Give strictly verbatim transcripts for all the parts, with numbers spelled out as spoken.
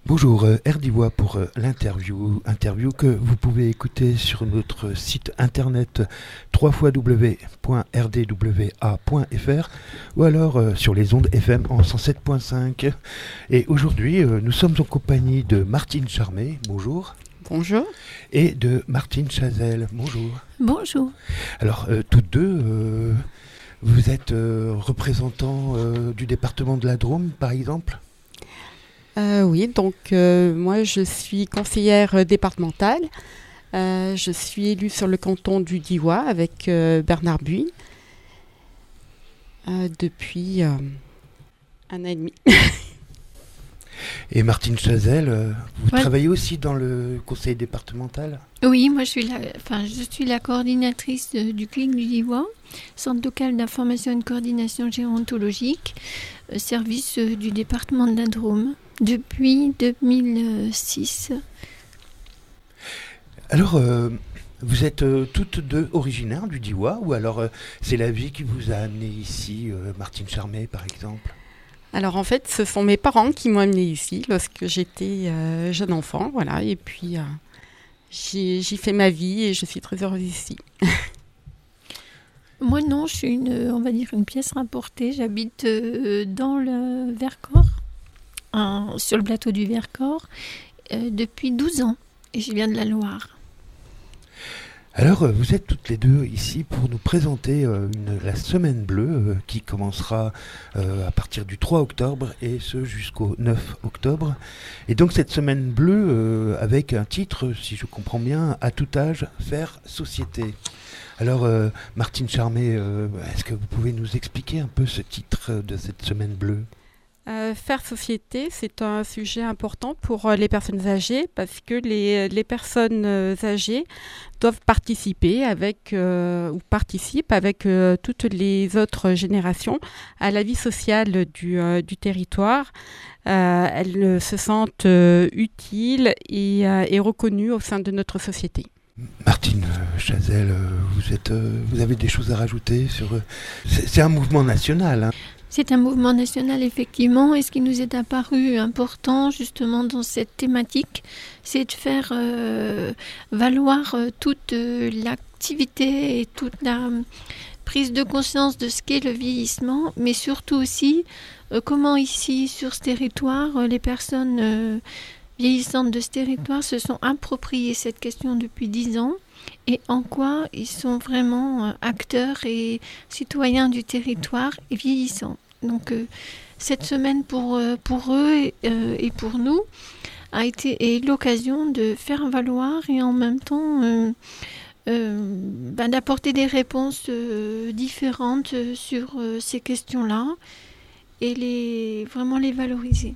Bonjour, euh, Erdivois pour euh, l'interview, interview que vous pouvez écouter sur notre site internet w w w point r d w a point f r ou alors euh, sur les ondes F M en cent sept point cinq. Et aujourd'hui, euh, nous sommes en compagnie de Martine Charmé, bonjour. Bonjour. Et de Martine Chazelle, bonjour. Bonjour. Alors, euh, toutes deux, euh, vous êtes euh, représentants euh, du département de la Drôme, par exemple ? Euh, oui, donc euh, moi je suis conseillère départementale. Euh, je suis élue sur le canton du Diois avec euh, Bernard Buis euh, depuis euh, un an et demi. Et Martine Chazelle, euh, vous ouais. travaillez aussi dans le conseil départemental ? Oui, moi je suis la, enfin, je suis la coordinatrice de, du C L I C du Diois, Centre local d'information et de coordination gérontologique, euh, service euh, du département de la Drôme, depuis deux mille six. Alors, euh, vous êtes euh, toutes deux originaires du Diois ou alors euh, c'est la vie qui vous a amené ici, euh, Martine Charmé par exemple ? Alors en fait, ce sont mes parents qui m'ont amenée ici lorsque j'étais euh, jeune enfant, voilà, et puis euh, j'ai, j'y fais ma vie et je suis très heureuse ici. Moi non, je suis une, on va dire une pièce rapportée. J'habite euh, dans le Vercors, en, sur le plateau du Vercors, euh, depuis douze ans et je viens de la Loire. Alors, euh, vous êtes toutes les deux ici pour nous présenter euh, une, la Semaine Bleue euh, qui commencera euh, à partir du trois octobre et ce jusqu'au neuf octobre. Et donc cette Semaine Bleue euh, avec un titre, si je comprends bien, à tout âge, faire société. Alors, euh, Martine Charmé, euh, est-ce que vous pouvez nous expliquer un peu ce titre de cette Semaine Bleue ? Euh, faire société, c'est un sujet important pour euh, les personnes âgées parce que les, les personnes euh, âgées doivent participer avec euh, ou participent avec euh, toutes les autres générations à la vie sociale du, euh, du territoire. Euh, elles se sentent euh, utiles et, euh, et reconnues au sein de notre société. Martine Chazelle, vous, êtes, vous avez des choses à rajouter sur... C'est, c'est un mouvement national, hein. C'est un mouvement national, effectivement, et ce qui nous est apparu important, justement, dans cette thématique, c'est de faire euh, valoir euh, toute euh, l'activité et toute la prise de conscience de ce qu'est le vieillissement, mais surtout aussi euh, comment ici, sur ce territoire, euh, les personnes euh, vieillissantes de ce territoire se sont appropriées cette question depuis dix ans, et en quoi ils sont vraiment euh, acteurs et citoyens du territoire et vieillissants. Donc euh, cette semaine pour, euh, pour eux et, euh, et pour nous a été est l'occasion de faire valoir et en même temps euh, euh, ben, d'apporter des réponses euh, différentes sur euh, ces questions-là et les, vraiment les valoriser.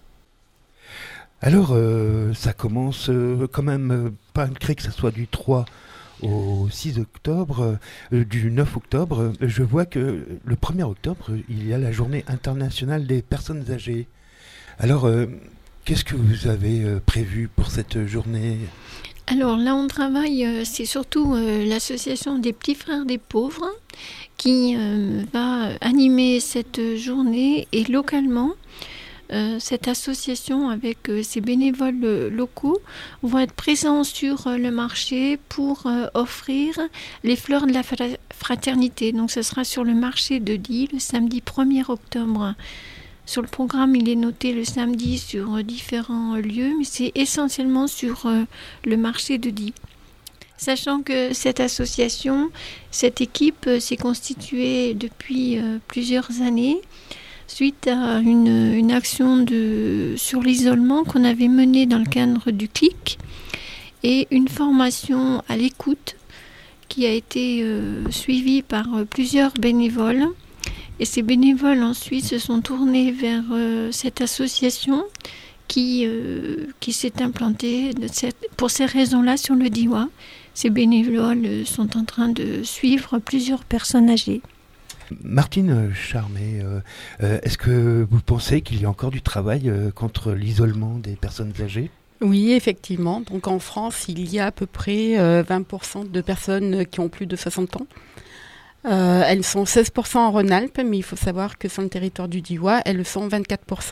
Alors, euh, ça commence euh, quand même, euh, pas malgré que ça soit du trois au six octobre, euh, du neuf octobre, euh, je vois que le premier octobre, il y a la journée internationale des personnes âgées. Alors, euh, qu'est-ce que vous avez euh, prévu pour cette journée ? Alors là, on travaille, euh, c'est surtout euh, l'association des petits frères des pauvres qui euh, va animer cette journée et localement, Euh, cette association avec euh, ses bénévoles euh, locaux vont être présents sur euh, le marché pour euh, offrir les fleurs de la fra- fraternité. Donc ce sera sur le marché de Die le samedi premier octobre. Sur le programme, il est noté le samedi sur euh, différents lieux, mais c'est essentiellement sur euh, le marché de Die. Sachant que cette association, cette équipe euh, s'est constituée depuis euh, plusieurs années suite à une, une action de, sur l'isolement qu'on avait menée dans le cadre du C L I C et une formation à l'écoute qui a été euh, suivie par euh, plusieurs bénévoles. Et ces bénévoles ensuite se sont tournés vers euh, cette association qui, euh, qui s'est implantée de cette, pour ces raisons-là sur le Diois. Ces bénévoles sont en train de suivre plusieurs personnes âgées. Martine Charmé, euh, euh, est-ce que vous pensez qu'il y a encore du travail euh, contre l'isolement des personnes âgées ? Oui, effectivement. Donc en France, il y a à peu près euh, vingt pour cent de personnes qui ont plus de soixante ans. Euh, elles sont seize pour cent en Rhône-Alpes, mais il faut savoir que sur le territoire du Diois, elles sont vingt-quatre pour cent.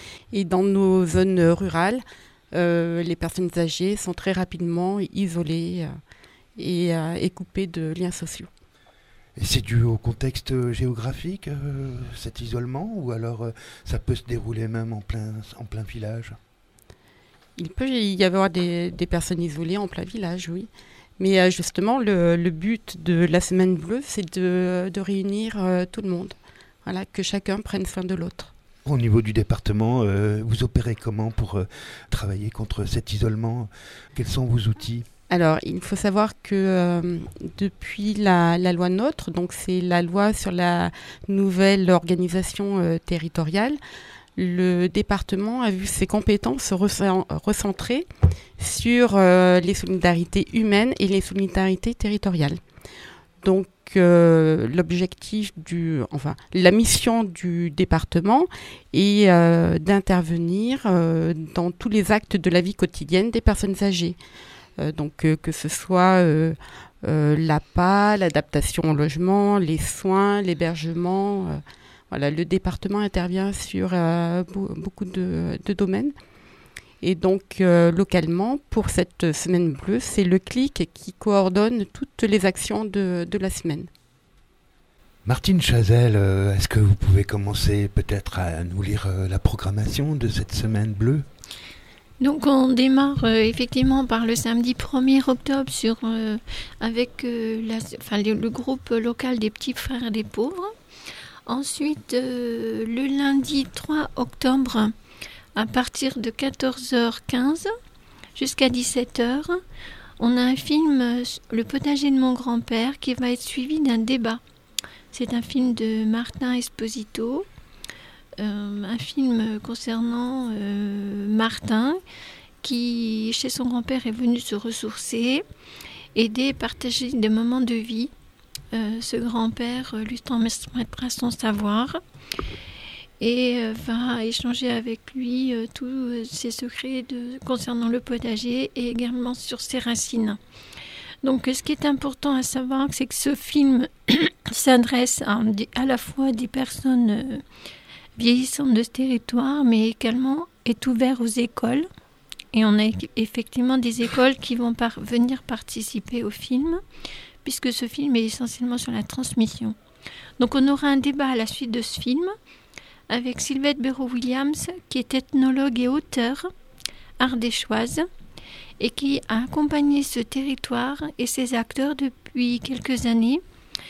Et dans nos zones rurales, euh, les personnes âgées sont très rapidement isolées euh, et, euh, et coupées de liens sociaux. Et c'est dû au contexte géographique, euh, cet isolement, ou alors euh, ça peut se dérouler même en plein, en plein village? Il peut y avoir des, des personnes isolées en plein village, oui. Mais euh, justement, le, le but de la Semaine Bleue, c'est de, de réunir euh, tout le monde. Voilà, que chacun prenne soin de l'autre. Au niveau du département, euh, vous opérez comment pour euh, travailler contre cet isolement? Quels sont vos outils? Alors, il faut savoir que euh, depuis la, la loi NOTRe, donc c'est la loi sur la nouvelle organisation euh, territoriale, le département a vu ses compétences recen- recentrées sur euh, les solidarités humaines et les solidarités territoriales. Donc, euh, l'objectif du, enfin, la mission du département est euh, d'intervenir euh, dans tous les actes de la vie quotidienne des personnes âgées. Euh, donc, euh, que ce soit euh, euh, l'A P A, l'adaptation au logement, les soins, l'hébergement. Euh, voilà, le département intervient sur euh, be- beaucoup de, de domaines. Et donc, euh, localement, pour cette Semaine Bleue, c'est le C L I C qui coordonne toutes les actions de, de la semaine. Martine Chazelle, euh, est-ce que vous pouvez commencer peut-être à nous lire euh, la programmation de cette Semaine Bleue? Donc on démarre euh, effectivement par le samedi premier octobre sur, euh, avec euh, la, enfin, le, le groupe local des petits frères des pauvres. Ensuite, euh, le lundi trois octobre, à partir de quatorze heures quinze jusqu'à dix-sept heures, on a un film, euh, Le potager de mon grand-père, qui va être suivi d'un débat. C'est un film de Martin Esposito, euh, un film concernant euh, Martin, qui, chez son grand-père, est venu se ressourcer, aider, partager des moments de vie. Euh, ce grand-père euh, lui transmettra son savoir et euh, va échanger avec lui euh, tous euh, ses secrets de, concernant le potager et également sur ses racines. Donc ce qui est important à savoir, c'est que ce film s'adresse à, à la fois des personnes euh, vieillissantes de ce territoire, mais également est ouvert aux écoles. Et on a effectivement des écoles qui vont par- venir participer au film, puisque ce film est essentiellement sur la transmission. Donc on aura un débat à la suite de ce film avec Sylvette Béraud-Williams, qui est ethnologue et auteure ardéchoise, et qui a accompagné ce territoire et ses acteurs depuis quelques années.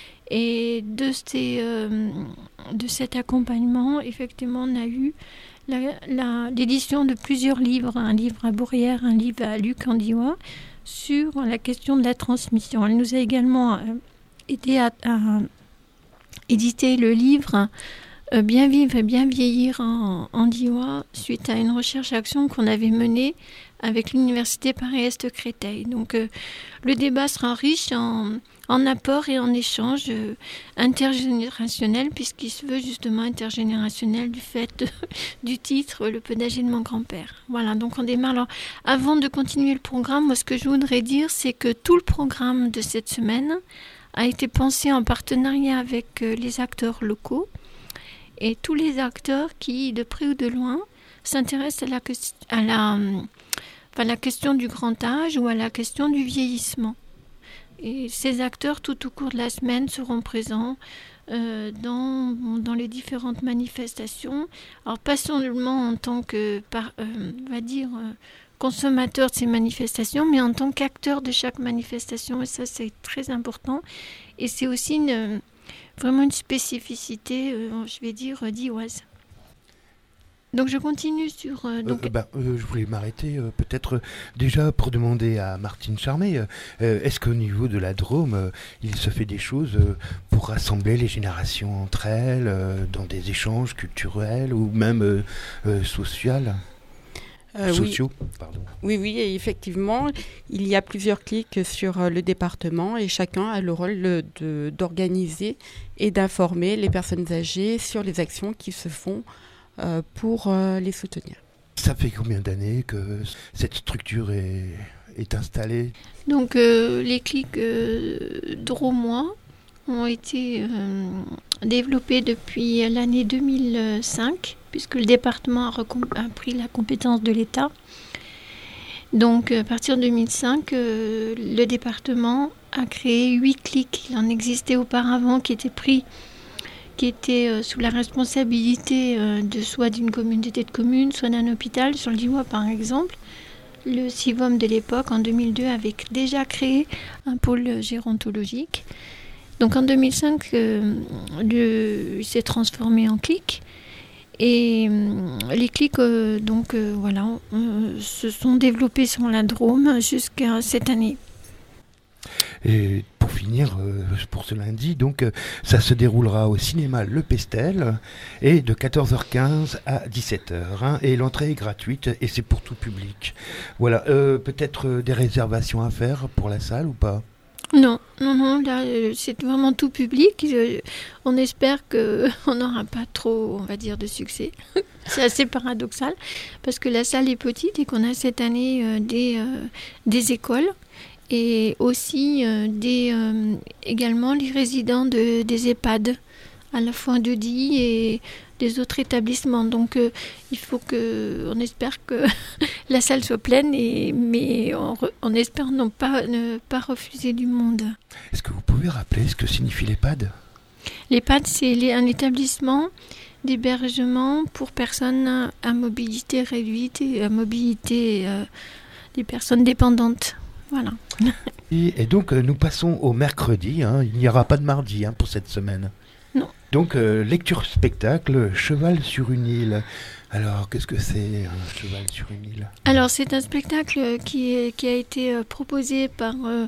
Et de, ces, euh, de cet accompagnement, effectivement, on a eu la, la, l'édition de plusieurs livres, un livre à Bourrières, un livre à Luc-en-Diois, sur la question de la transmission. Elle nous a également euh, aidé à, à éditer le livre euh, Bien vivre et bien vieillir en, en Diois, suite à une recherche-action qu'on avait menée avec l'Université Paris-Est Créteil. Donc euh, le débat sera riche en, en apports et en échanges euh, intergénérationnels, puisqu'il se veut justement intergénérationnel du fait de, du titre Le potager de mon grand-père. Voilà, donc on démarre. Alors, avant de continuer le programme, moi ce que je voudrais dire, c'est que tout le programme de cette semaine a été pensé en partenariat avec euh, les acteurs locaux et tous les acteurs qui, de près ou de loin, s'intéressent à la, à la, à la question du grand âge ou à la question du vieillissement. Et ces acteurs, tout au cours de la semaine, seront présents euh, dans, dans les différentes manifestations. Alors, pas seulement en tant que, par, euh, on va dire, euh, consommateurs de ces manifestations, mais en tant qu'acteurs de chaque manifestation. Et ça, c'est très important. Et c'est aussi une, vraiment une spécificité, euh, je vais dire, dioise. Donc je continue sur... Euh, donc... Euh, bah, euh, je voulais m'arrêter euh, peut-être euh, déjà pour demander à Martine Charmet, euh, est-ce qu'au niveau de la Drôme, euh, il se fait des choses euh, pour rassembler les générations entre elles, euh, dans des échanges culturels ou même euh, euh, sociaux Euh, sociaux, oui. pardon. Oui, oui, et effectivement, il y a plusieurs clics sur euh, le département et chacun a le rôle de, de, d'organiser et d'informer les personnes âgées sur les actions qui se font euh, pour euh, les soutenir. Ça fait combien d'années que cette structure est, est installée? Donc euh, les clics euh, drômois ont été euh, développés depuis l'année deux mille cinq. puisque le département a, recom- a pris la compétence de l'État. Donc, à partir de deux mille cinq, euh, le département a créé huit clics. Il en existait auparavant qui étaient pris, qui étaient euh, sous la responsabilité euh, de soit d'une communauté de communes, soit d'un hôpital. Sur le Diois, par exemple, le CIVOM de l'époque, en deux mille deux, avait déjà créé un pôle gérontologique. Donc, en deux mille cinq, euh, le, il s'est transformé en clic. Et euh, les clics, euh, donc euh, voilà, euh, se sont développés sur la Drôme jusqu'à cette année. Et pour finir, euh, pour ce lundi, donc euh, ça se déroulera au cinéma Le Pestel et de quatorze heures quinze à dix-sept heures. Hein, et l'entrée est gratuite et c'est pour tout public. Voilà, euh, peut-être euh, des réservations à faire pour la salle ou pas ? Non, non, non, là, euh, c'est vraiment tout public. Je- on espère qu'on n'aura pas trop, on va dire, de succès. C'est assez paradoxal, parce que la salle est petite et qu'on a cette année euh, des, euh, des écoles et aussi euh, des, euh, également les résidents de, des EHPAD, à la fois de D I et des autres établissements. Donc, euh, il faut que, on espère que la salle soit pleine, et, mais on, re- on espère non pas, ne pas refuser du monde. Est-ce que vous pouvez rappeler ce que signifie l'EHPAD ? L'EHPAD, c'est les- un établissement d'hébergement pour personnes à mobilité réduite et à mobilité euh, des personnes dépendantes. Voilà. Et, et donc euh, nous passons au mercredi, hein, il n'y aura pas de mardi hein, pour cette semaine. Non. Donc euh, lecture-spectacle, Cheval sur une île. Alors qu'est-ce que c'est un cheval sur une île ? Alors, c'est un spectacle qui, est- qui a été euh, proposé par euh,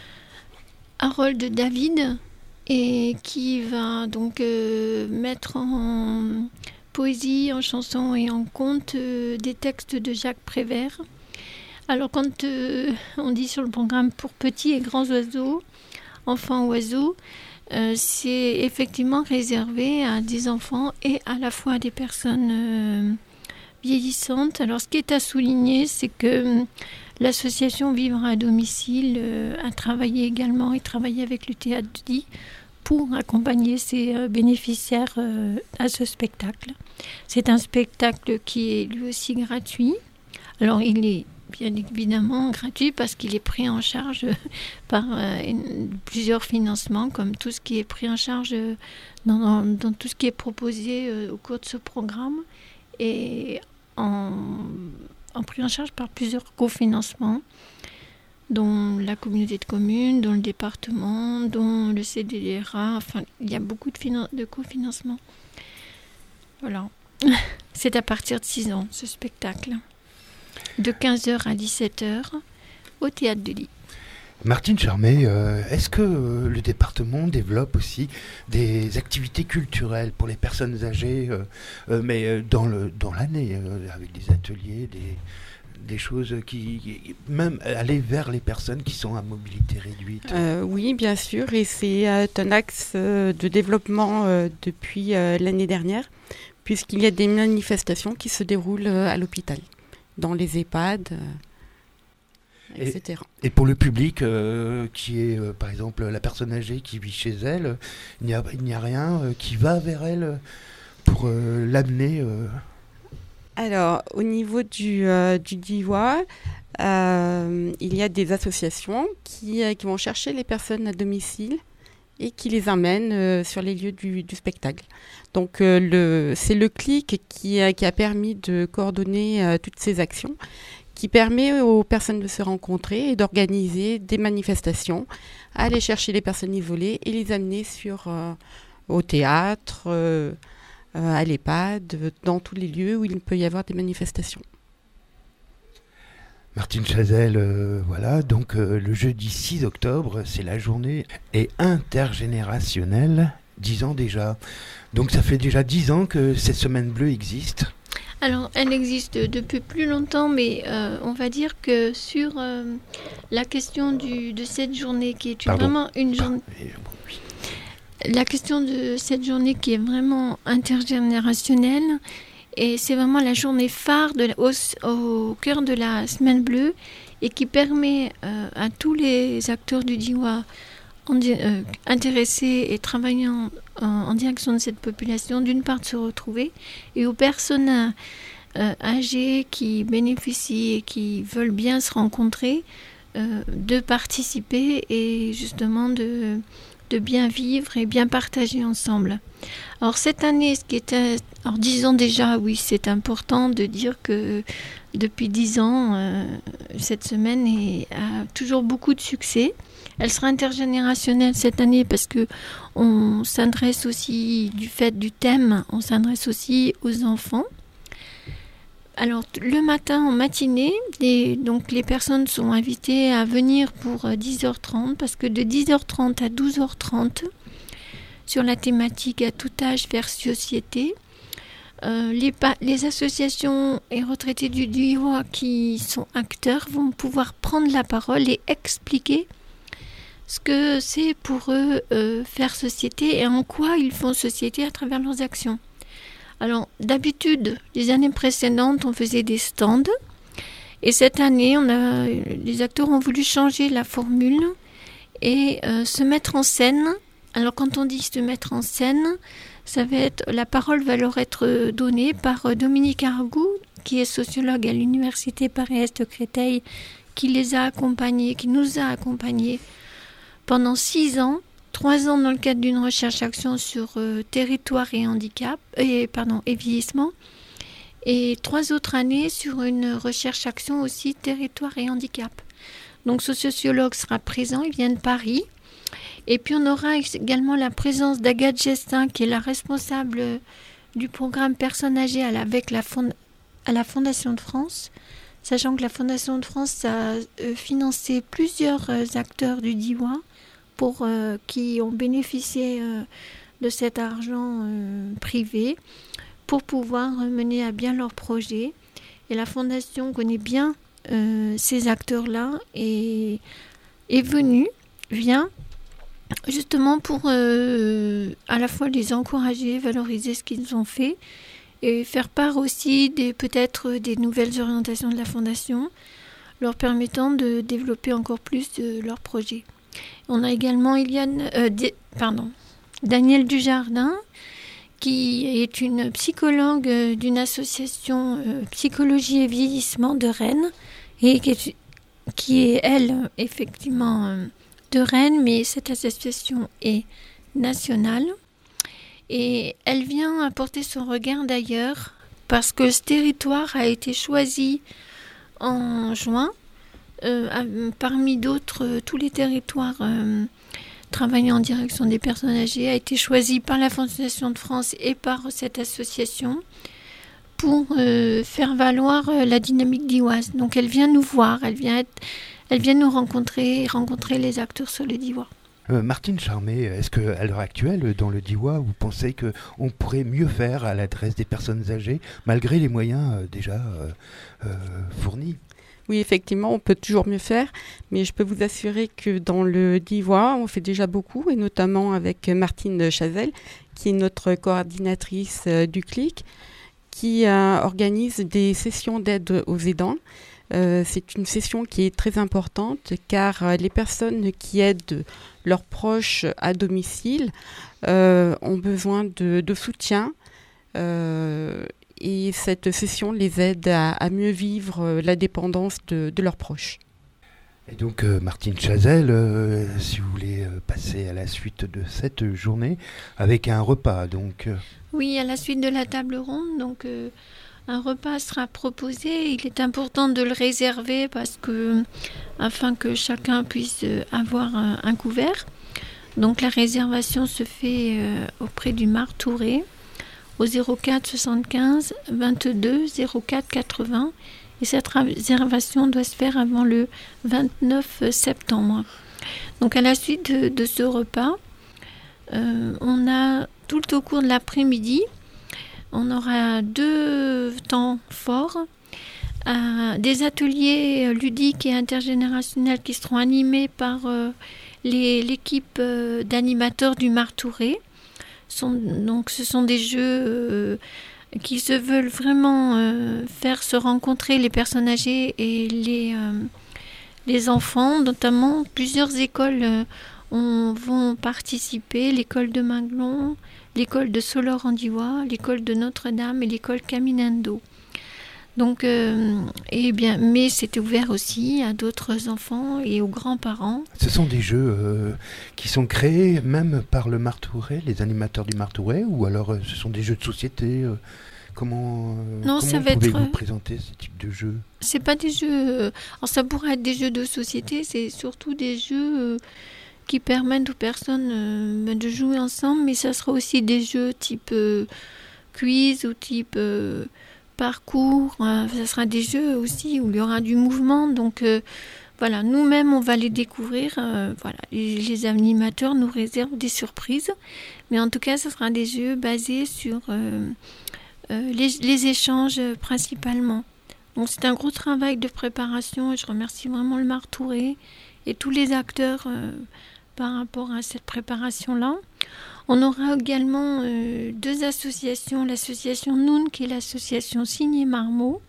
Harold David et qui va donc euh, mettre en poésie, en chanson et en conte euh, des textes de Jacques Prévert. Alors, quand euh, on dit sur le programme pour petits et grands oiseaux, enfants oiseaux, euh, c'est effectivement réservé à des enfants et à la fois à des personnes euh, vieillissantes. Alors, ce qui est à souligner, c'est que hum, l'association Vivre à domicile euh, a travaillé également et travaillé avec le théâtre de D I pour accompagner ses euh, bénéficiaires euh, à ce spectacle. C'est un spectacle qui est lui aussi gratuit. Alors, il est bien évidemment gratuit parce qu'il est pris en charge par euh, une- plusieurs financements, comme tout ce qui est pris en charge euh, dans, dans- dans tout ce qui est proposé euh, au cours de ce programme, et en, en pris en charge par plusieurs cofinancements, dont la communauté de communes, dont le département, dont le C D D R A. Enfin, il y a beaucoup de, finan- de cofinancements. Voilà. C'est à partir de six ans, ce spectacle. De quinze heures à dix-sept heures, au théâtre de Lille. Martine Charmet, euh, est-ce que euh, le département développe aussi des activités culturelles pour les personnes âgées, euh, euh, mais euh, dans, le, dans l'année, euh, avec des ateliers, des, des choses qui, qui- même aller vers les personnes qui sont à mobilité réduite. Euh, oui, bien sûr, et c'est euh, un axe euh, de développement euh, depuis euh, l'année dernière, puisqu'il y a des manifestations qui se déroulent euh, à l'hôpital, dans les EHPAD, euh, Et- et cetera. Et pour le public euh, qui est, euh, par exemple, la personne âgée qui vit chez elle, euh, il n'y a, il n'y a rien euh, qui va vers elle euh, pour euh, l'amener. euh, Alors, au niveau du, euh, du Diois, euh, il y a des associations qui, euh, qui vont chercher les personnes à domicile et qui les amènent euh, sur les lieux du, du spectacle. Donc, euh, le, c'est le clic qui, a- qui a permis de coordonner euh, toutes ces actions, qui permet aux personnes de se rencontrer et d'organiser des manifestations, aller chercher les personnes isolées et les amener sur, euh, au théâtre, euh, euh, à l'EHPAD, euh, dans tous les lieux où il peut y avoir des manifestations. Martine Chazelle, euh, voilà, donc euh, le jeudi six octobre, c'est la journée est intergénérationnelle, dix ans déjà. Donc ça fait déjà dix ans que cette semaine bleue existe. Alors, elle existe depuis plus longtemps, mais euh, on va dire que sur euh, la question du, de cette journée, qui est une- Pardon. vraiment une journée, Et, bon, oui. la question de cette journée qui est vraiment intergénérationnelle, et c'est vraiment la journée phare de la- au, au cœur de la semaine bleue, et qui permet euh, à tous les acteurs du Diois, en, euh, intéressés et travaillant en, en direction de cette population, d'une part de se retrouver, et aux personnes euh, âgées qui bénéficient et qui veulent bien se rencontrer, euh, de participer et justement de, de bien vivre et bien partager ensemble. Alors cette année, ce qui était, alors disons déjà, oui, c'est important de dire que depuis dix ans, euh, cette semaine est, a toujours beaucoup de succès. Elle sera intergénérationnelle cette année parce que on s'adresse aussi, du fait du thème, on s'adresse aussi aux enfants. Alors le matin, en matinée, les, donc les personnes sont invitées à venir pour dix heures trente parce que de dix heures trente à douze heures trente, sur la thématique à tout âge vers société, euh, les, pa- les associations et retraités du Diois qui sont acteurs vont pouvoir prendre la parole et expliquer ce que c'est pour eux euh, faire société et en quoi ils font société à travers leurs actions. Alors, d'habitude, les années précédentes, on faisait des stands. Et cette année, on a, les acteurs ont voulu changer la formule et euh, se mettre en scène. Alors, quand on dit se mettre en scène, ça va être, la parole va leur être donnée par Dominique Argou, qui est sociologue à l'Université Paris-Est Créteil, qui les a accompagnés, qui nous a accompagnés pendant six ans, trois ans dans le cadre d'une recherche-action sur euh, territoire et handicap, et, pardon, et vieillissement, et trois autres années sur une recherche-action aussi territoire et handicap. Donc ce sociologue sera présent, il vient de Paris. Et puis on aura également la présence d'Agathe Gestin, qui est la responsable du programme Personnes âgées à la, avec la, fond, à la Fondation de France, sachant que la Fondation de France a euh, financé plusieurs euh, acteurs du Diois pour euh, qui ont bénéficié euh, de cet argent euh, privé pour pouvoir mener à bien leur projet. Et la Fondation connaît bien euh, ces acteurs-là et est venue, vient justement pour euh, à la fois les encourager, valoriser ce qu'ils ont fait et faire part aussi des, peut-être des nouvelles orientations de la Fondation, leur permettant de développer encore plus euh, leur projet. On a également Eliane, euh, D- pardon, Danielle Dujardin, qui est une psychologue euh, d'une association euh, Psychologie et Vieillissement de Rennes, et qui est, qui est elle, effectivement, euh, de Rennes, mais cette association est nationale. Et elle vient apporter son regard d'ailleurs, parce que ce territoire a été choisi en juin, Euh, parmi d'autres, euh, tous les territoires euh, travaillant en direction des personnes âgées a été choisi par la Fondation de France et par cette association pour euh, faire valoir euh, la dynamique dioise. Donc elle vient nous voir, elle vient, être, elle vient nous rencontrer, rencontrer les acteurs sur le Diois. Euh, Martine Charmé, est-ce qu'à l'heure actuelle, dans le Diois, vous pensez qu'on pourrait mieux faire à l'adresse des personnes âgées, malgré les moyens euh, déjà euh, euh, fournis ? Oui, effectivement, on peut toujours mieux faire, mais je peux vous assurer que dans le Diois, on fait déjà beaucoup, et notamment avec Martine Chazelle, qui est notre coordinatrice euh, du C L I C, qui euh, organise des sessions d'aide aux aidants. Euh, c'est une session qui est très importante, car euh, les personnes qui aident leurs proches à domicile euh, ont besoin de, de soutien. Euh, Et cette session les aide à, à mieux vivre euh, la dépendance de, de leurs proches. Et donc euh, Martine Chazelle, euh, si vous voulez euh, passer à la suite de cette journée avec un repas, donc. Euh... Oui, à la suite de la table ronde, donc euh, un repas sera proposé. Il est important de le réserver parce que, afin que chacun puisse avoir un, un couvert. Donc la réservation se fait euh, auprès du Martouré au zéro quatre soixante-quinze vingt-deux zéro quatre quatre-vingts, et cette réservation doit se faire avant le vingt-neuf septembre. Donc à la suite de, de ce repas, euh, on a tout au cours de l'après-midi, on aura deux temps forts, euh, des ateliers ludiques et intergénérationnels qui seront animés par euh, les, l'équipe euh, d'animateurs du Martouré. Sont, donc ce sont des jeux euh, qui se veulent vraiment euh, faire se rencontrer les personnes âgées et les, euh, les enfants, notamment plusieurs écoles euh, on vont participer l'école de Maglon, l'école de Solor-Andiwa, l'école de Notre-Dame et l'école Caminando. Donc, euh, eh bien, mais c'était ouvert aussi à d'autres enfants et aux grands-parents. Ce sont des jeux euh, qui sont créés même par le Martouret, les animateurs du Martouret, ou alors euh, ce sont des jeux de société euh, Comment, euh, non, comment ça va pouvez-vous être... présenter ce type de jeu ? C'est pas des jeux... Alors ça pourrait être des jeux de société, c'est surtout des jeux euh, qui permettent aux personnes euh, de jouer ensemble, mais ça sera aussi des jeux type euh, quiz ou type euh, parcours. Euh, ça sera des jeux aussi où il y aura du mouvement. Donc euh, voilà, nous-mêmes on va les découvrir. Euh, voilà, les, les animateurs nous réservent des surprises, mais en tout cas, ce sera des jeux basés sur euh, euh, les, les échanges euh, principalement. Donc c'est un gros travail de préparation et je remercie vraiment le Martouret et tous les acteurs euh, par rapport à cette préparation-là. On aura également euh, deux associations, l'association Noun qui est l'association Signé Marmot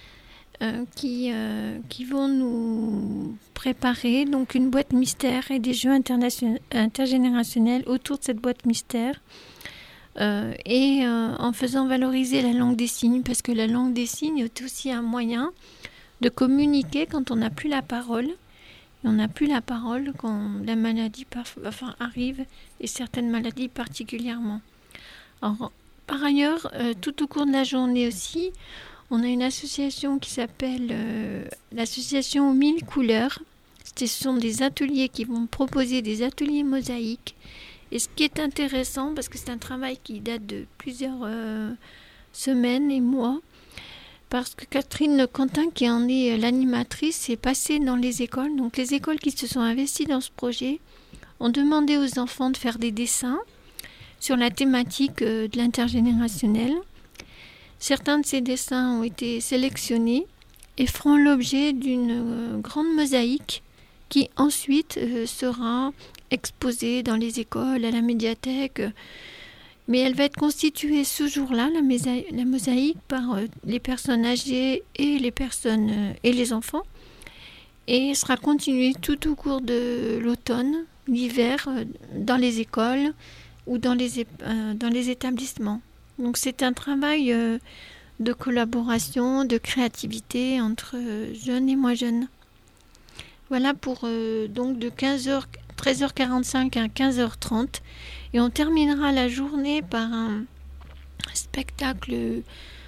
euh, qui, euh, qui vont nous préparer donc une boîte mystère et des jeux internation- intergénérationnels autour de cette boîte mystère. Euh, et euh, en faisant valoriser la langue des signes, parce que la langue des signes est aussi un moyen de communiquer quand on n'a plus la parole. Et on n'a plus la parole quand la maladie par, enfin, arrive, et certaines maladies particulièrement. Alors, par ailleurs, euh, tout au cours de la journée aussi, on a une association qui s'appelle euh, l'association aux mille couleurs. Ce sont des ateliers qui vont proposer des ateliers mosaïques. Et ce qui est intéressant, parce que c'est un travail qui date de plusieurs euh, semaines et mois, parce que Catherine Quentin, qui en est l'animatrice, est passée dans les écoles. Donc les écoles qui se sont investies dans ce projet ont demandé aux enfants de faire des dessins sur la thématique euh, de l'intergénérationnel. Certains de ces dessins ont été sélectionnés et feront l'objet d'une euh, grande mosaïque qui ensuite euh, sera exposée dans les écoles, à la médiathèque. Mais elle va être constituée ce jour-là, la, mosaï- la mosaïque, par euh, les personnes âgées et les personnes euh, et les enfants. Et sera continuée tout au cours de l'automne, l'hiver, euh, dans les écoles ou dans les, é- euh, dans les établissements. Donc c'est un travail euh, de collaboration, de créativité entre euh, jeunes et moins jeunes. Voilà pour euh, donc de quinze heures, treize heures quarante-cinq à quinze heures trente. Et on terminera la journée par un spectacle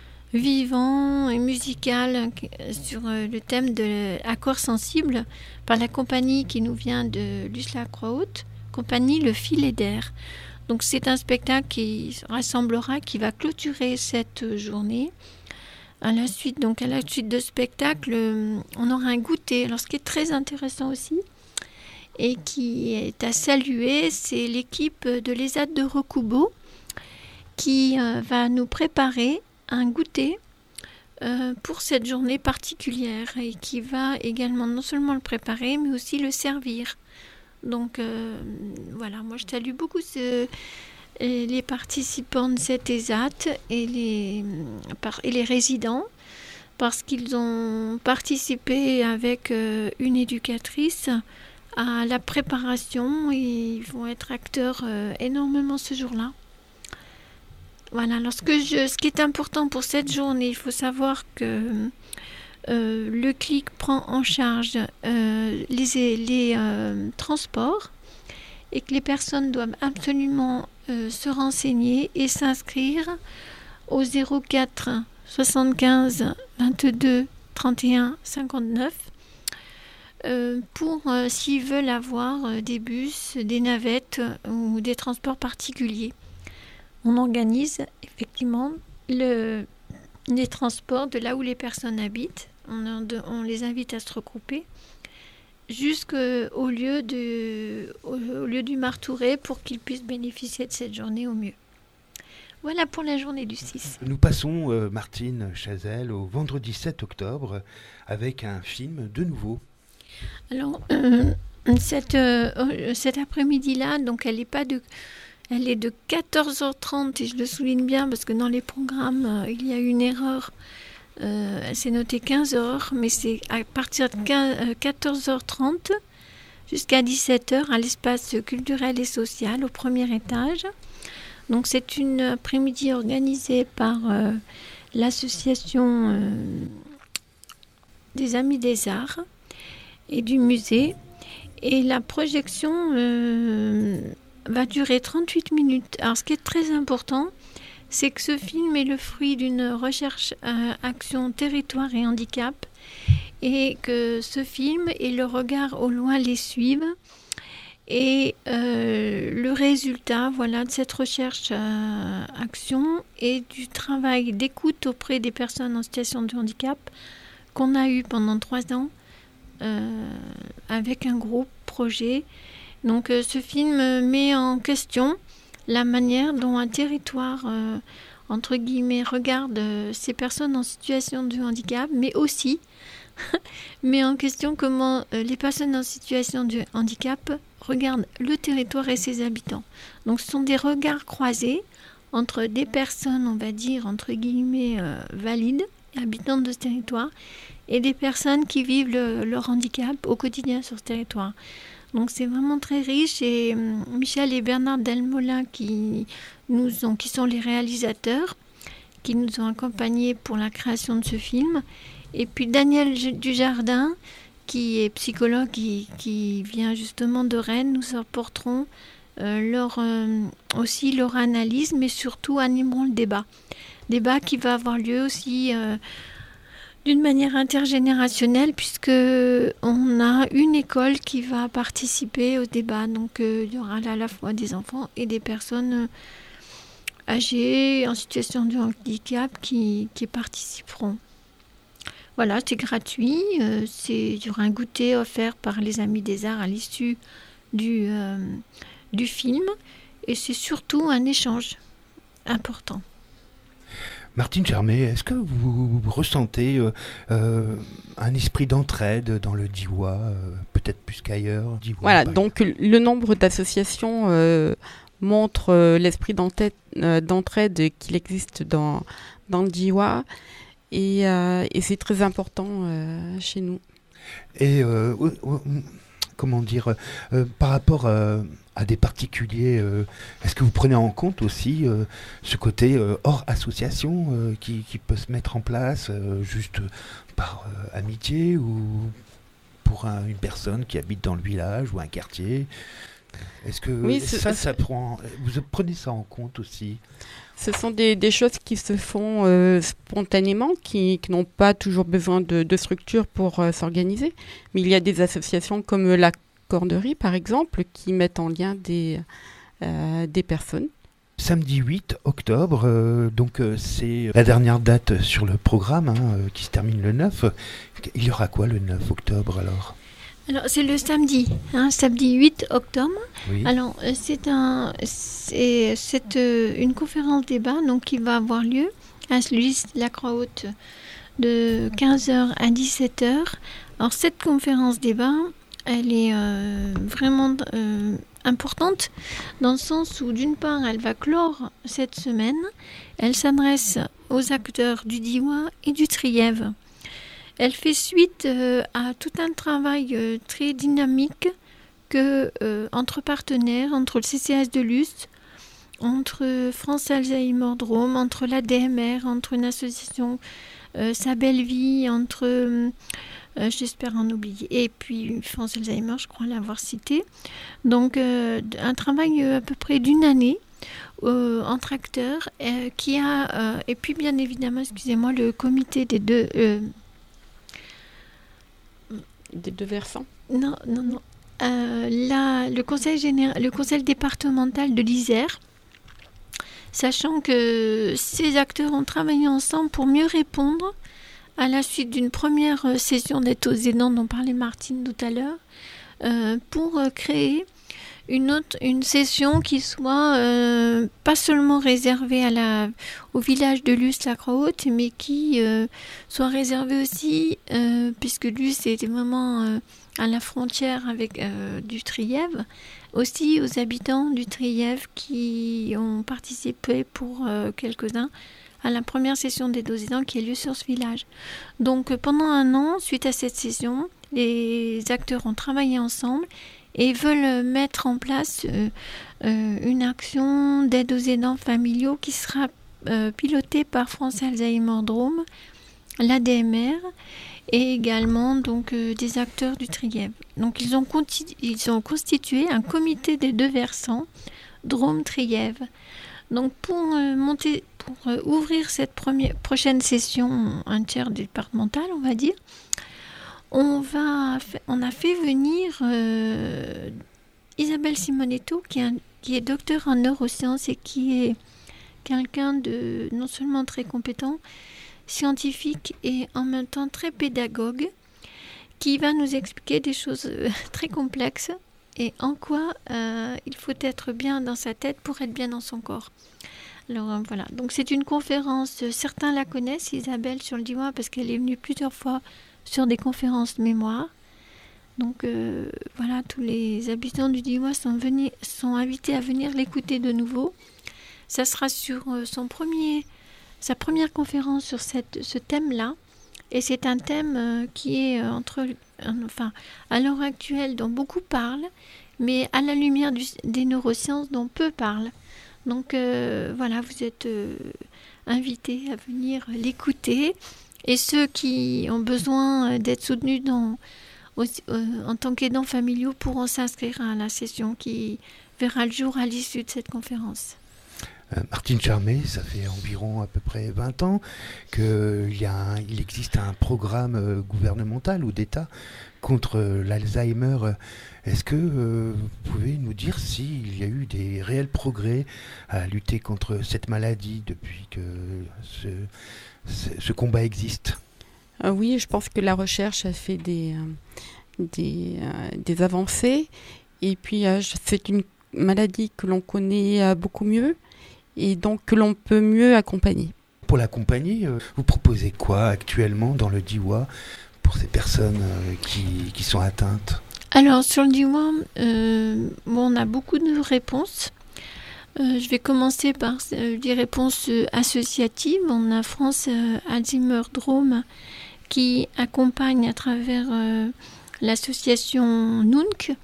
vivant et musical sur le thème de l'accord sensible par la compagnie qui nous vient de Luce-la-Croix-Haute, compagnie Le Filet d'Air. Donc c'est un spectacle qui rassemblera, qui va clôturer cette journée. À la suite, donc à la suite de spectacle, on aura un goûter. Alors ce qui est très intéressant aussi, et qui est à saluer, c'est l'équipe de l'E S A D de Rokubo qui euh, va nous préparer un goûter euh, pour cette journée particulière et qui va également non seulement le préparer mais aussi le servir. Donc euh, voilà, moi je salue beaucoup ce, les participants de cette E S A T et les, et les résidents parce qu'ils ont participé avec euh, une éducatrice à la préparation et ils vont être acteurs euh, énormément ce jour-là. Voilà, alors ce, que je, ce qui est important pour cette journée, il faut savoir que euh, le C L I C prend en charge euh, les, les euh, transports et que les personnes doivent absolument euh, se renseigner et s'inscrire au zéro quatre soixante-quinze vingt-deux trente et un cinquante-neuf. Euh, pour euh, s'ils veulent avoir euh, des bus, des navettes euh, ou des transports particuliers. On organise effectivement le, les transports de là où les personnes habitent. On, de, on les invite à se regrouper jusqu'au lieu, de, au, au lieu du Martouret pour qu'ils puissent bénéficier de cette journée au mieux. Voilà pour la journée du six. Nous passons, euh, Martine Chazelle, au vendredi sept octobre avec un film de nouveau. Alors, euh, cette, euh, cet après-midi-là, donc elle est pas de, elle est de quatorze heures trente et je le souligne bien parce que dans les programmes euh, il y a une erreur. Euh, c'est noté quinze heures, mais c'est à partir de quinze, euh, quatorze heures trente jusqu'à dix-sept heures à l'espace culturel et social au premier étage. Donc c'est une après-midi organisée par euh, l'association euh, des Amis des Arts et du musée. Et la projection euh, va durer trente-huit minutes. Alors ce qui est très important, c'est que ce film est le fruit d'une recherche euh, action territoire et handicap, et que ce film et le regard au loin les suivent. Et euh, le résultat, voilà, de cette recherche euh, action et du travail d'écoute auprès des personnes en situation de handicap qu'on a eu pendant trois ans euh, avec un gros projet. Donc euh, ce film met en question la manière dont un territoire, euh, entre guillemets, regarde euh, ces personnes en situation de handicap, mais aussi met en question comment euh, les personnes en situation de handicap regardent le territoire et ses habitants. Donc ce sont des regards croisés entre des personnes, on va dire, entre guillemets, euh, valides, habitantes de ce territoire, et des personnes qui vivent le, leur handicap au quotidien sur ce territoire. Donc c'est vraiment très riche, et euh, Michel et Bernard Delmoulin qui, nous ont, qui sont les réalisateurs, qui nous ont accompagnés pour la création de ce film, et puis Daniel Dujardin, qui est psychologue, qui, qui vient justement de Rennes. Nous apporterons euh, leur, euh, aussi leur analyse, mais surtout animerons le débat. Débat qui va avoir lieu aussi euh, d'une manière intergénérationnelle, puisque on a une école qui va participer au débat. Donc euh, il y aura là à la fois des enfants et des personnes âgées en situation de handicap qui, qui participeront. Voilà, c'est gratuit. Euh, c'est, il y aura un goûter offert par les Amis des Arts à l'issue du, euh, du film. Et c'est surtout un échange important. Martine Germet, est-ce que vous, vous ressentez euh, euh, un esprit d'entraide dans le Diois, euh, peut-être plus qu'ailleurs Diois, Voilà, donc le nombre d'associations euh, montre euh, l'esprit d'entraide, euh, d'entraide qu'il existe dans, dans le Diois. Et, euh, et c'est très important euh, chez nous. Et euh, euh, euh, comment dire, euh, par rapport euh, à des particuliers, euh, est-ce que vous prenez en compte aussi euh, ce côté euh, hors association euh, qui, qui peut se mettre en place euh, juste par euh, amitié ou pour un, une personne qui habite dans le village ou un quartier? Est-ce que oui, ça, ça prend, vous prenez ça en compte aussi? Ce sont des, des choses qui se font euh, spontanément, qui, qui n'ont pas toujours besoin de, de structure pour euh, s'organiser. Mais il y a des associations comme la Corderie, par exemple, qui mettent en lien des, euh, des personnes. Samedi huit octobre, euh, donc euh, c'est la dernière date sur le programme, hein, euh, qui se termine le neuf. Il y aura quoi le neuf octobre alors ? Alors, c'est le samedi, hein, samedi huit octobre. Oui. Alors, c'est, un, c'est, c'est euh, une conférence débat donc, qui va avoir lieu à Lys-la-Croix-Haute de quinze heures à dix-sept heures. Alors, cette conférence débat, elle est euh, vraiment euh, importante dans le sens où, d'une part, elle va clore cette semaine. Elle s'adresse aux acteurs du Diois et du Trièves. Elle fait suite euh, à tout un travail euh, très dynamique que, euh, entre partenaires, entre le C C S de Luz, entre France Alzheimer Drôme, entre l'A D M R, entre une association euh, Sa Belle Vie, entre, euh, j'espère en oublier, et puis France Alzheimer, je crois l'avoir cité. Donc euh, un travail euh, à peu près d'une année euh, entre acteurs, euh, qui a, euh, et puis bien évidemment, excusez-moi, le comité des deux... Euh, Des deux versants ? Non, non, non. Euh, là, le conseil général, le conseil départemental de l'Isère, sachant que ces acteurs ont travaillé ensemble pour mieux répondre à la suite d'une première session d'aide aux aidants dont parlait Martine tout à l'heure, euh, pour créer une autre, une session qui soit euh, pas seulement réservée à la, au village de Lys-la-Croix-Haute, mais qui euh, soit réservée aussi, euh, puisque Lys était vraiment euh, à la frontière avec euh, du Trièves, aussi aux habitants du Trièves qui ont participé pour euh, quelques-uns à la première session des aidants qui a lieu sur ce village. Donc pendant un an, suite à cette session, les acteurs ont travaillé ensemble et veulent mettre en place euh, euh, une action d'aide aux aidants familiaux qui sera euh, pilotée par France Alzheimer Drôme, l'A D M R et également donc, euh, des acteurs du Trièves. Donc ils ont, conti- ils ont constitué un comité des deux versants, Drôme-Trièves. Donc pour euh, monter, pour euh, ouvrir cette première, prochaine session interdépartementale, on va dire, on, va, on a fait venir euh, Isabelle Simonetto, qui est, un, qui est docteur en neurosciences et qui est quelqu'un de non seulement très compétent, scientifique et en même temps très pédagogue, qui va nous expliquer des choses euh, très complexes et en quoi euh, il faut être bien dans sa tête pour être bien dans son corps. Alors euh, voilà, donc c'est une conférence, euh, certains la connaissent, Isabelle, sur le Diois, parce qu'elle est venue plusieurs fois sur des conférences de mémoire. Donc euh, voilà, tous les habitants du Diois sont, venus, sont invités à venir l'écouter de nouveau. Ça sera sur euh, son premier... sa première conférence sur cette, ce thème-là, et c'est un thème euh, qui est euh, entre, euh, enfin, à l'heure actuelle dont beaucoup parlent, mais à la lumière du, des neurosciences dont peu parlent. Donc euh, voilà, vous êtes euh, invités à venir l'écouter, et ceux qui ont besoin d'être soutenus dans, aussi, euh, en tant qu'aidants familiaux pourront s'inscrire à la session qui verra le jour à l'issue de cette conférence. Euh, Martine Charmé, ça fait environ à peu près vingt ans qu'il y a un, il existe un programme euh, gouvernemental ou d'État contre euh, l'Alzheimer. Est-ce que euh, vous pouvez nous dire s'il y a eu des réels progrès à lutter contre cette maladie depuis que ce, ce, ce combat existe ? euh, Oui, je pense que la recherche a fait des, euh, des, euh, des avancées. Et puis, euh, c'est une maladie que l'on connaît euh, beaucoup mieux, et donc que l'on peut mieux accompagner. Pour l'accompagner, euh, vous proposez quoi actuellement dans le Diois pour ces personnes euh, qui, qui sont atteintes ? Alors sur le Diois, euh, bon, on a beaucoup de réponses. Euh, je vais commencer par euh, des réponses euh, associatives. On a France euh, Alzheimer Drôme qui accompagne à travers euh, l'association N U N C,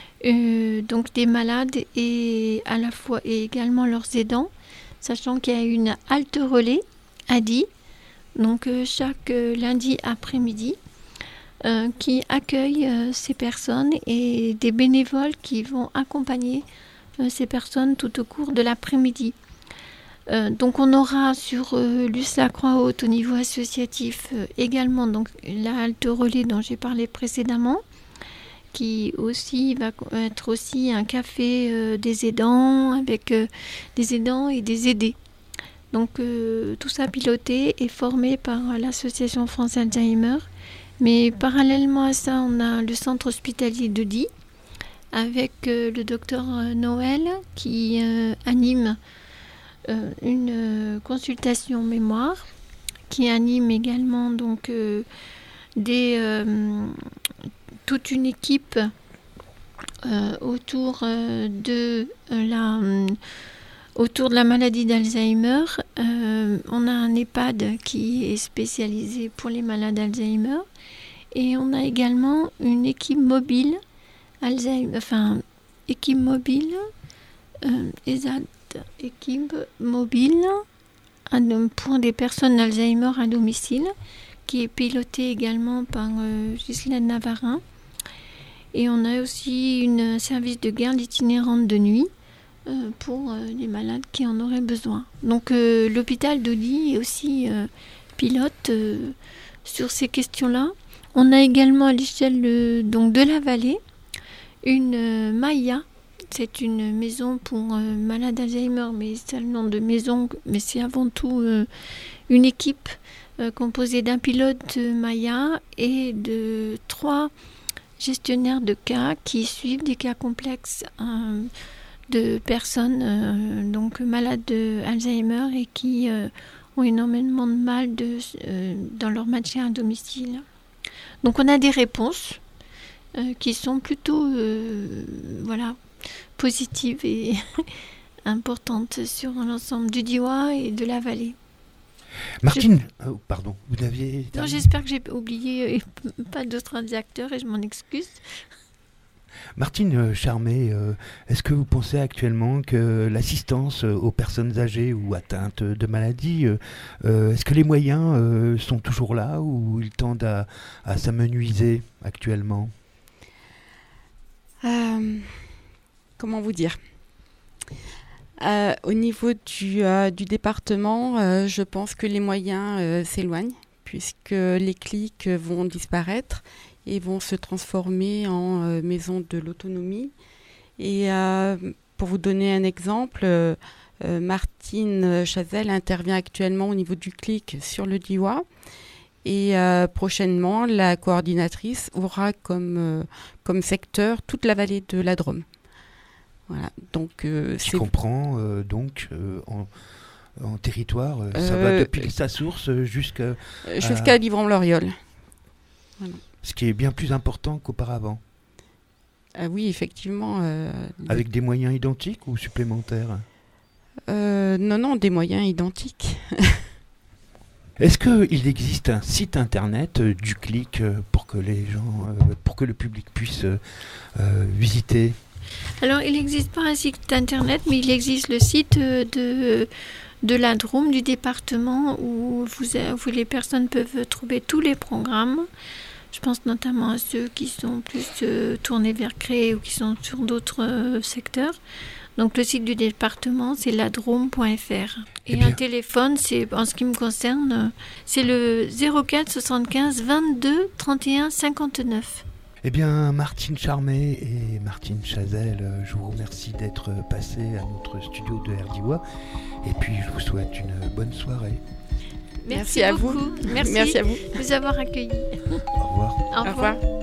euh, donc des malades et à la fois et également leurs aidants, sachant qu'il y a une halte relais à Die, donc euh, chaque euh, lundi après-midi, euh, qui accueille euh, ces personnes et des bénévoles qui vont accompagner euh, ces personnes tout au cours de l'après-midi. Euh, donc on aura sur euh, Luce la Croix-Haute au niveau associatif euh, également donc, la halte relais dont j'ai parlé précédemment, qui aussi va être aussi un café euh, des aidants avec euh, des aidants et des aidés. Donc euh, tout ça piloté et formé par euh, l'association France Alzheimer. Mais parallèlement à ça, on a le centre hospitalier de Die avec euh, le docteur euh, Noël qui euh, anime euh, une euh, consultation mémoire, qui anime également donc euh, des euh, toute une équipe euh, autour euh, de euh, la euh, autour de la maladie d'Alzheimer. Euh, on a un EHPAD qui est spécialisé pour les malades d'Alzheimer et on a également une équipe mobile Alzheimer, enfin équipe mobile euh, exact, équipe mobile pour des personnes d'Alzheimer à domicile, qui est pilotée également par euh, Ghislaine Navarin. Et on a aussi un service de garde itinérante de nuit euh, pour euh, les malades qui en auraient besoin. Donc euh, l'hôpital de Die est aussi euh, pilote euh, sur ces questions-là. On a également à l'échelle euh, donc de la vallée une euh, Maya. C'est une maison pour euh, malades d'Alzheimer, mais c'est le nom de maison, mais c'est avant tout euh, une équipe euh, composée d'un pilote euh, Maya et de trois gestionnaires de cas qui suivent des cas complexes euh, de personnes euh, donc malades d'Alzheimer et qui euh, ont énormément de mal de, euh, dans leur maintien à domicile. Donc on a des réponses euh, qui sont plutôt euh, voilà, positives et importantes sur l'ensemble du Diois et de la vallée. Martine, je... oh, pardon, vous n'aviez... Non, j'espère que j'ai oublié euh, pas d'autres acteurs et je m'en excuse. Martine Charmet, euh, est-ce que vous pensez actuellement que l'assistance aux personnes âgées ou atteintes de maladies, euh, euh, est-ce que les moyens euh, sont toujours là ou ils tendent à, à s'amenuiser actuellement ? euh, Comment vous dire ? euh, Au niveau du, euh, du département, euh, je pense que les moyens euh, s'éloignent puisque les clics vont disparaître et vont se transformer en euh, maisons de l'autonomie. Et euh, pour vous donner un exemple, euh, euh, Martine Chazelle intervient actuellement au niveau du clic sur le Diois. Et euh, prochainement, la coordinatrice aura comme, euh, comme secteur toute la vallée de la Drôme. Voilà. Donc, euh, Je c'est... comprends, euh, donc, euh, en, en territoire, euh, ça Euh, va depuis sa source jusqu'à... jusqu'à Livron-Loriol. Voilà. Ce qui est bien plus important qu'auparavant. Ah oui, effectivement. Euh, Avec des moyens identiques ou supplémentaires ? euh, Non, non, des moyens identiques. Est-ce qu'il existe un site internet euh, du clic euh, pour que les gens, euh, pour que le public puisse euh, euh, visiter ? Alors, il n'existe pas un site internet, mais il existe le site euh, de, de la Drôme, du département, où, vous, où les personnes peuvent trouver tous les programmes. Je pense notamment à ceux qui sont plus euh, tournés vers Cré ou qui sont sur d'autres euh, secteurs. Donc le site du département, c'est ladrome point f r. Et Eh un bien. téléphone, c'est, en ce qui me concerne, euh, c'est le zéro quatre soixante-quinze vingt-deux trente et un cinquante-neuf. Eh bien, Martine Charmet et Martine Chazelle, euh, je vous remercie d'être passés à notre studio de Herdiwa. Et puis, je vous souhaite une bonne soirée. Merci à beaucoup. vous. Merci, Merci à vous. de nous avoir accueillis. Au revoir. Au revoir. Au revoir.